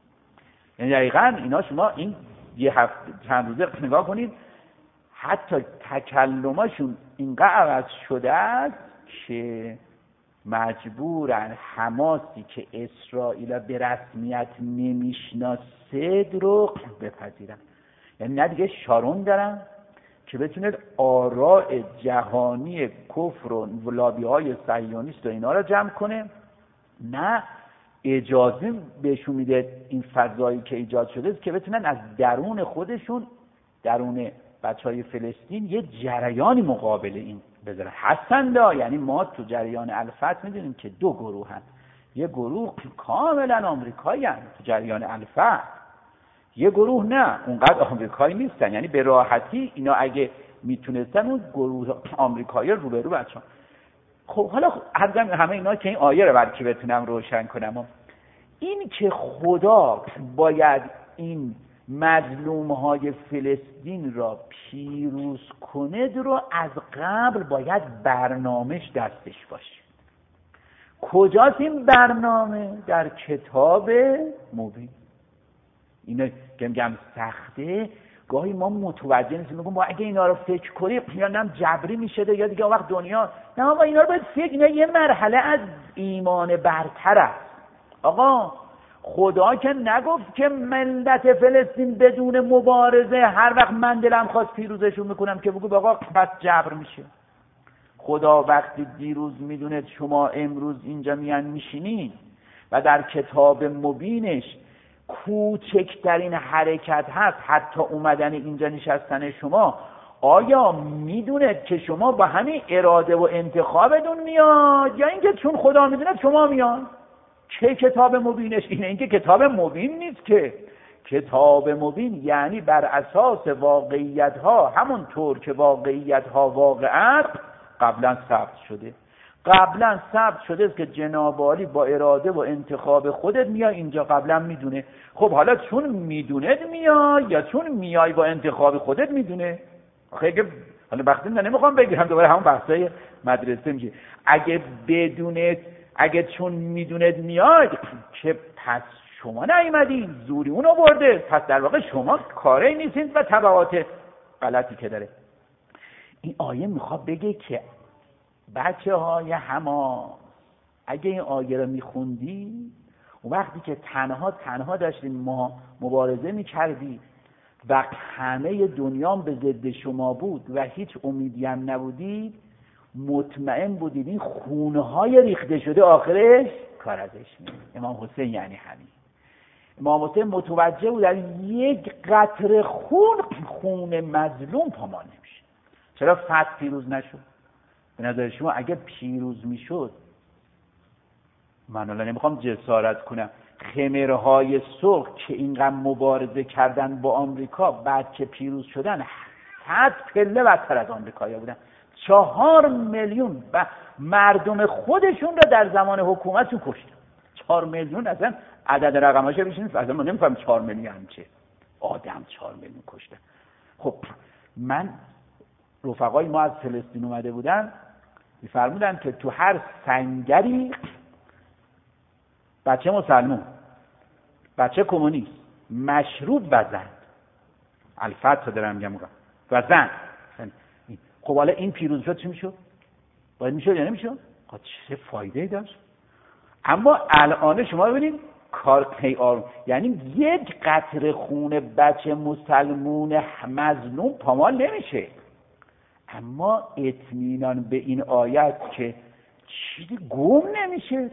Speaker 1: یعنی دقیقاً اینا شما این یه هفته چند روزه نگاه کنید، حتی تکلماشون اینقدر عوض شده است که مجبورن حماسی که اسرائیل به رسمیت نمیشناسه رو بپذیرن. یعنی نه دیگه شارون دارن که بتونه آراء جهانی کفر و لابی‌های صهیونیست و اینا رو جمع کنه، نه اجازه بهشون میده این فضایی که ایجاد شده است که بتونن از درون خودشون، درون بچهای فلسطین، یه جریانی مقابل این بذارن. هستند، یعنی ما تو جریان الفتح میدونیم که دو گروه هست. یه گروه کاملا آمریکایی هست تو جریان الفتح، یه گروه نه اونقدر آمریکایی نیستن. یعنی به راحتی اینا اگه میتونستن اون گروه آمریکایی رو رو بچه‌ها. خب حالا همه اینا که این آیه رو برکی بتونم روشن کنم، این که خدا باید این مظلوم های فلسطین را پیروز کنه رو از قبل باید برنامهش دستش باشه. کجاست این برنامه؟ در کتاب مبین. اینه که میگم سخته، گاهی ما متوجه نیستیم، میگم ما اگه اینا رو فکر کنیم یا نم جبری میشه یا دیگه وقت دنیا نه آقا اینا رو باید فکر، اینا یه مرحله از ایمان برتر است. آقا خدا که نگفت که ملت فلسطین بدون مبارزه هر وقت من دلم خواست پیروزشون میکنم که بگو آقا پس جبر میشه. خدا وقتی دیروز میدونه شما امروز اینجا میان میشینین و در کتاب مبینش کوچکترین حرکت هست، حتی اومدن اینجا نشستن شما، آیا میدونه که شما با همین اراده و انتخابتون میاد یا اینکه چون خدا میدونه شما میاد؟ چه کتاب مبینش اینه؟ اینکه کتاب مبین نیست که کتاب مبین یعنی بر اساس واقعیت ها، همونطور که واقعیت ها واقعا قبلا ثبت شده قبلا ثبت شده است که جناب عالی با اراده و انتخاب خودت میای اینجا، قبلا میدونه. خب حالا چون میدونه میای یا چون میای با انتخاب خودت میدونه؟ خیلی حالا وقتی من نمیخوام بگیرم دوباره همون بحثای مدرسه میشه. اگه بدونه، اگه چون میدونه میای که پس شما نیومدین، زوری اون آورده، پس در واقع شما کاری نیستید و تبعات غلطی که داره. این آیه میخواد بگه که بچه های حماس اگه این آیه رو میخوندی، و وقتی که تنها تنها داشتین ما مبارزه میکردی و همه دنیا به ضد شما بود و هیچ امیدی هم نبودید، مطمئن بودید این خونه های ریخته شده آخرش کار ازش میاد. امام حسین یعنی همین. امام حسین متوجه بود در یک قطره خون خون مظلوم پامان نمیشه. چرا فتح پیروز نشد؟ به نظر شما اگه پیروز میشد، من الان نمیخوام جسارت کنم، خمرهای سرخ که اینقدر مبارزه کردن با آمریکا بعد که پیروز شدن صد پله بدتر از آمریکایی‌ها بودن. چهار میلیون و مردم خودشون رو در زمان حکومتشون کشتن. چهار میلیون اصلا عدد رقماشه بشینید اصلا ما نمیفهم چهار میلیون هم چه آدم چهار میلیون کشتن. خب من رفقای ما از فلسطین اومده بودن میفرمودن که تو هر سنگری بچه مسلمان، بچه کمونیست، مشروب و زن، الفتح دارم میگم و زن. خب حالا این پیروز شد چی میشد؟ باید میشد یا نمیشد؟ چه فایده ای داشت؟ اما الان شما ببینید کار آروم، یعنی یک قطره خون بچه مسلمون مظلوم پامال نمیشه. اما اطمینان به این آیت که چیزی گم نمیشه.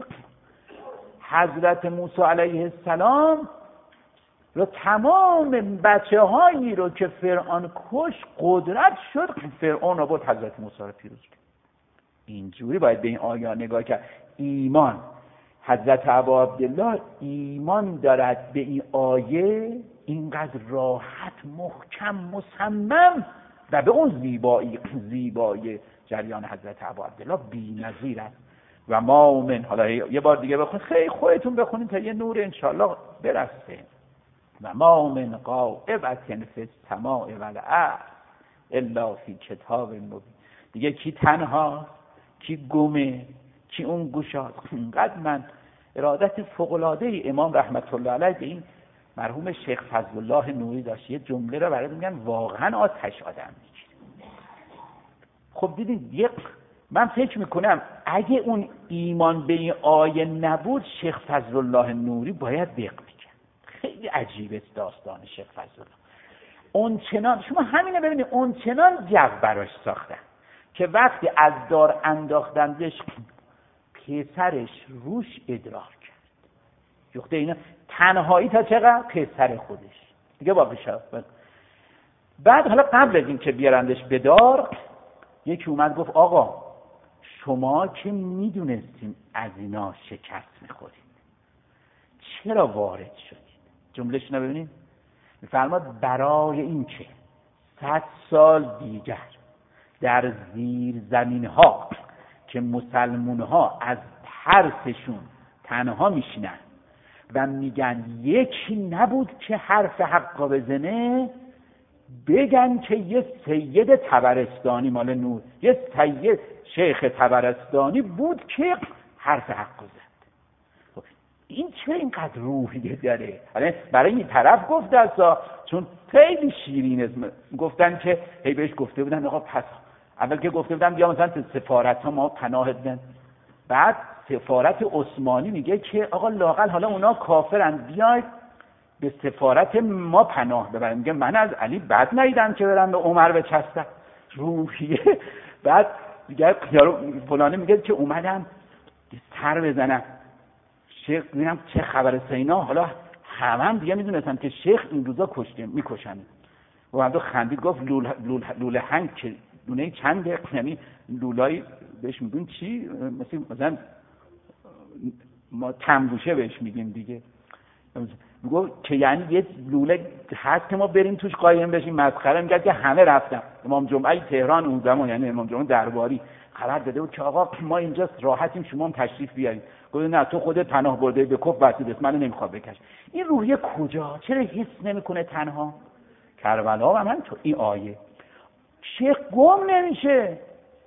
Speaker 1: حضرت موسی علیه السلام رو تمام بچه هایی رو که فرعون کش قدرت شد فرعون رو بود حضرت موسی رو پیروز کرد. اینجوری باید به این آیه نگاه کرد. ایمان حضرت ابا عبدالله ایمان دارد به این آیه اینقدر راحت محکم مصمم و به اون زیبایی زیبایی جریان حضرت ابا عبدالله بی‌نظیر است. و ما من، حالا یه بار دیگه بخون، خیلی خودتون بخونید تا یه نور انشالله برسه. و ما من غائبة فی السماء والارض الا فی کتاب مبین. دیگه کی تنها، کی گمه، کی اون گوشاد. اینقدر من ارادت فوق‌العاده امام رحمت الله علیه به این مرحوم شیخ فضل الله نوری داشت. یه جمله رو برای میگن واقعا آتش آدم میگیره. خب دیدید، یک من فکر میکنم اگه اون ایمان به این آیه نبود شیخ فضل الله نوری باید بق میکرد. خیلی عجیبه داستان شیخ فضل الله. اون چنان، شما همینه ببینید، اون چنان جو براش ساختن که وقتی از دار انداختندش پسرش روش ادرار کرد. یخته اینا تنهایی تا چقدر پسر خودش دیگه باقی شد. بعد حالا قبل از این که بیارندش به دار، یکی اومد گفت آقا شما که میدونستیم از اینا شکست میخورید چرا وارد شدید؟ جملهش رو ببینید، میفرماد برای این که صد سال دیگر در زیر زمین ها که مسلمون ها از ترسشون تنها میشینن و میگن یکی نبود که حرف حقا بزنه، بگن که یه سید طبرستانی مال نور، یه سید شیخ طبرستانی بود که حرف حقا زد. این چه اینقدر روحیه داره؟ برای این طرف گفته است چون خیلی شیرین است. گفتن که هی بهش گفته بودن آقا پس اول که گفته بودن بیا مثلا سفارت ها ما پناه بدن، بعد سفارت عثمانی میگه که آقا لااقل حالا اونا کافرن بیاید به سفارت ما پناه ببرن. میگه من از علی بد ندیدم که برم به عمر بچستم. روحیه. بعد دیگه یارو فلانه میگه که اومدم سر بزنم شیخ، ببینم چه خبر سینا. حالا همه هم دیگه میدونستن که شیخ این روزا کشته میکشن. و بعد خندید گفت لول لول لوله هنگ که دونه چنده، یعنی لولای بهش میگن چی، مثلا مثلا ما تنبوشه بهش میگیم دیگه. میگه که یعنی یه لوله هست که ما بریم توش قایم بشیم مسخره. میگه که همه رفتن. امام جمعه تهران اون زمان، یعنی امام جمعه درباری، خبر داده بود که آقا ما اینجا راحتیم شما هم تشریف بیارید. گفت نه تو خودت پناه برده به کف بسیدست، منو نمیخواد بکش. این روحیه کجا؟ چرا حس نمیکنه تنها؟ کربلا هم تو این آیه شیخ گم نمیشه،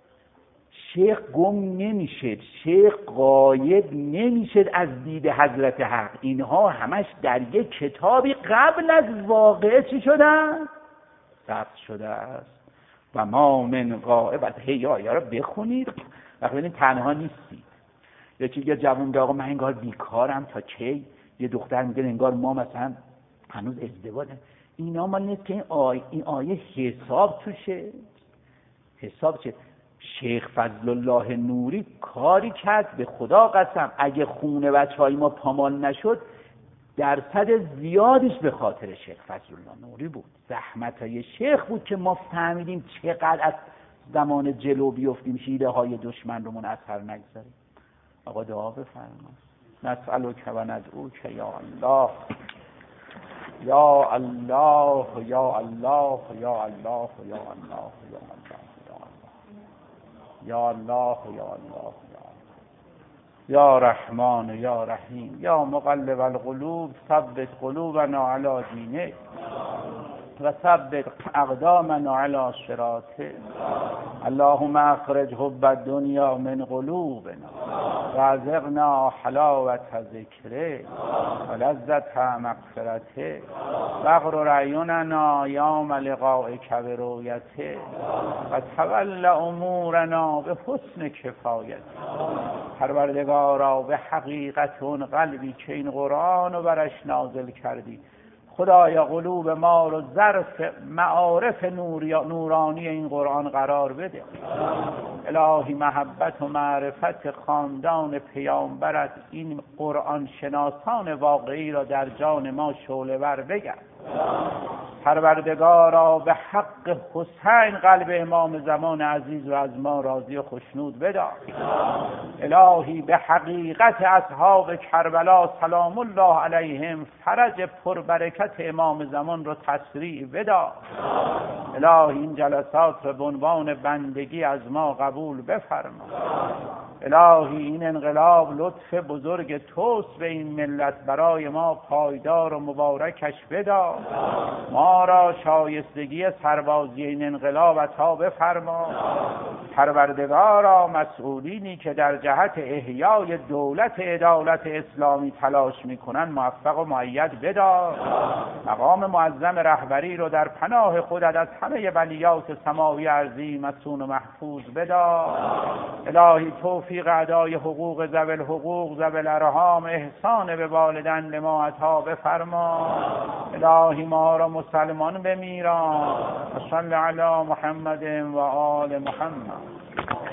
Speaker 1: شیخ گم نمیشه، شیخ غایب نمیشه از دید حضرت حق. اینها همش در یک کتابی قبل از واقعه چی شدن؟ ثبت شده است. و ما من غائبت. هی آیه رو بخونید وقتی ببینید تنها نیستی. یکی یه جوون میگه آقا من انگار بیکارم تا کی؟ یه دختر میگه انگار ما مثلا هنوز ازدواج. اینا ما نیست که این آیه, این آیه حساب توشه. حساب چه؟ شیخ فضل الله نوری کاری کرد به خدا قسم اگه خونه بچهای ما پامال نشد درصد زیادش به خاطر شیخ فضل الله نوری بود. زحمتای شیخ بود که ما فهمیدیم چقدر از زمان جلو بیفتیم حیله های دشمن رو من اثر نگذاریم. آقا دعا بفرما. نسألک و ندعوک یا الله یا الله یا الله یا الله یا الله یا الله یا الله یا الله یا رحمان یا رحیم یا مقلب القلوب ثبت قلوبنا علی دینک و ثبت اقدامنا علی صراطک. اللهم اخرج حب الدنیا من قلوبنا وارزقنا حلاوة ذکرک و لذت مغفرتک واغرر اعیننا یوم لقائک برؤیتک و تول امورنا بحسن کفایتک. پروردگارا به حقیقت اون قلبی که این قرآن رو برش نازل کردی، خدایا قلوب ما رو ظرف معارف نورانی این قرآن قرار بده. الهی محبت و معرفت خاندان پیامبرت این قرآن شناسان واقعی را در جان ما شعله ور بگرد. پروردگارا به حق حسین قلب امام زمان عزیز و از ما راضی و خشنود بدار. الهی به حقیقت اصحاب کربلا سلام الله علیهم فرج پربرکت امام زمان رو تسریع بدار. الهی این جلسات رو به عنوان بندگی از ما قبول بفرما. الهی این انقلاب لطف بزرگ توست به این ملت، برای ما پایدار و مبارکش بدار. ما را شایستگی سربازی این انقلاب عطا بفرما. پروردگارا مسئولینی که در جهت احیای دولت عدالت اسلامی تلاش میکنن موفق و مؤید بدار. مقام معظم رهبری رو در پناه خودت از همه بلیات سماوی ارضی مصون و محفوظ بدار. الهی توفیق ادای حقوق ذوی الحقوق ذوی الارحام احسان به والدین ما عطا بفرما. الهی ما را مسلمان بمیران. صلی علی محمد و آل محمد.